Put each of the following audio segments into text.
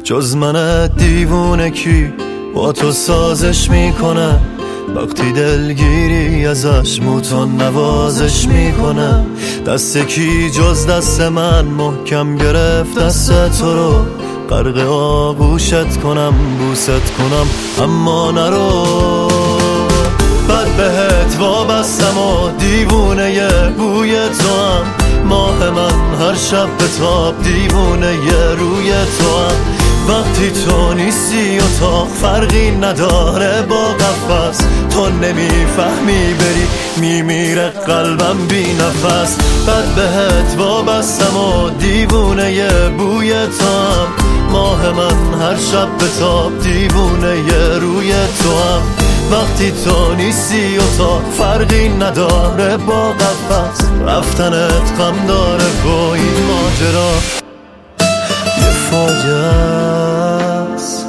جز من دیوونه کی با تو سازش میکنه؟ وقتی دلگیری ازش موتون نوازش میکنه. دست کی جز دست من محکم گرفت دست تو رو؟ غرق آغوشت کنم بوست کنم اما نرو. بد بهت وابستم و دیوونه ی بوی تو هم. ماه من هر شب به تاب دیوونه ی روی تو هم. وقتی تو نیستی اتاق فرقی نداره با قفس. تو نمیفهمی بری میمیره قلبم بی نفس. بد بهت وابستم و دیوونه ی بوی تو هم. ماه من هر شب به تاب دیوونه ی روی تو هم. وقتی تو نیستی اتاق فرقی نداره با قفس. رفتنت غم داره با این ماجرا یه فاجعه است.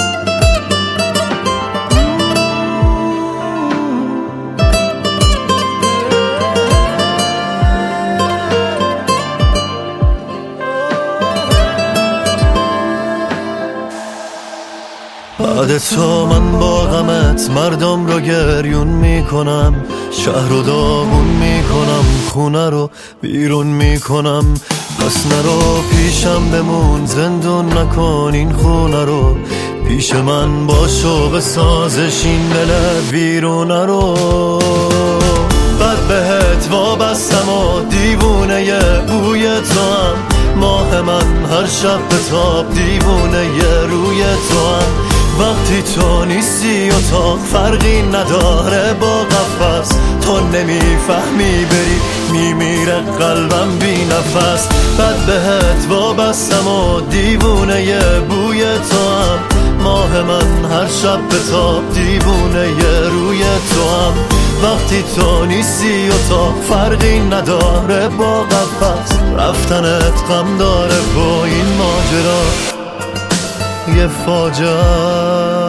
بعد تو من با غمت مردم رو گریون میکنم. شهر رو داغون میکنم، خونه رو بیرون میکنم. پس نرو پیشم بمون، زندون نکن این خونه رو. پیش من باشو بسازش این دل ویرونه رو. بد بهت وابستم و دیوونه ی بوی تو هم. ماه من هر شب به تاب دیوونه ی روی تو هم. وقتی تو نیستی اتاق فرقی نداره با قفس. تو نمیفهمی بری میمیره قلبم بی نفس. بد بهت وابستم و دیوونه ی بوی تو هم. ماه من هر شب به تاب دیوونه ی روی تو هم. وقتی تو نیستی اتاق فرقی نداره با قفس. رفتنت غم داره با این ماجرا یه فاجعه.